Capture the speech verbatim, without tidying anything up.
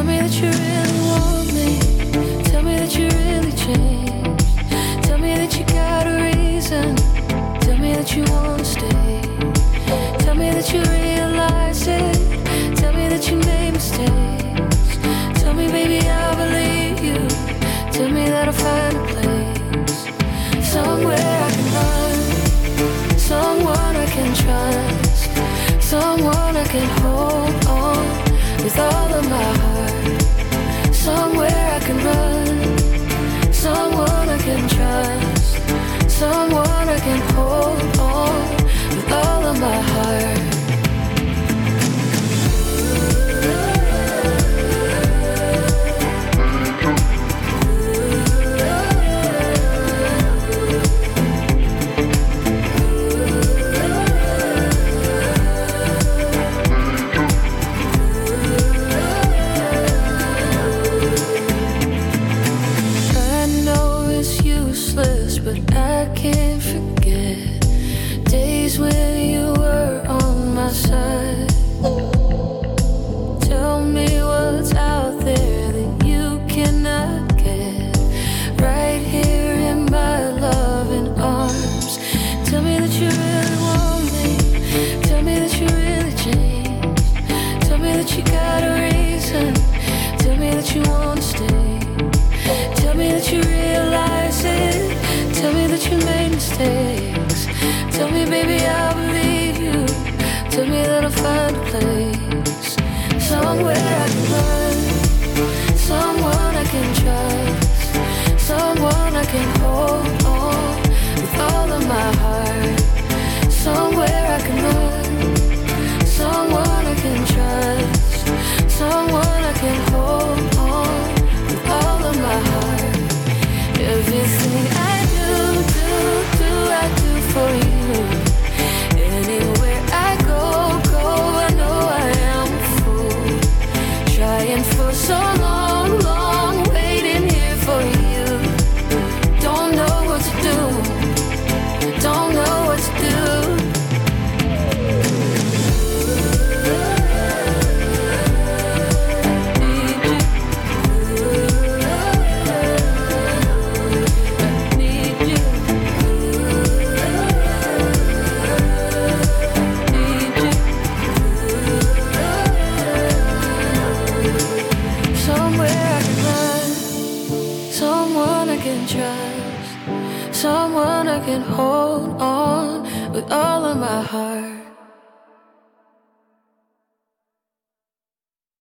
Tell me that you really want me. Tell me that you really changed. Tell me that you got a reason. Tell me that you wanna stay. Tell me that you realize it. Tell me that you made mistakes. Tell me, baby, I'll believe you. Tell me that I'll find a place somewhere I can run, someone I can trust, someone I can hold on with all of my heart. Somewhere I can run, someone I can trust, someone I can hold on with all of my heart. But I can't forget days when you were on my side. Tell me what's out there that you cannot get. Right here in my loving arms. Tell me that you really want me. Tell me that you really changed. Tell me that you got a reason. Tell me that you wanna stay. Tell me that you realize it. Tell me that you made mistakes. Tell me, baby, I'll believe you. Tell me that I'll find a place somewhere I can run, someone I can trust, someone I can hold on with all of my heart. Somewhere I can run, someone I can trust, someone I can hold on with all of my heart. Everything I do, do, do, I do for you. Anywhere I go, go, I know I am a fool. Trying for so long, long, waiting here for you. Don't know what to do, don't know what to do. Someone I can hold on with all of my heart.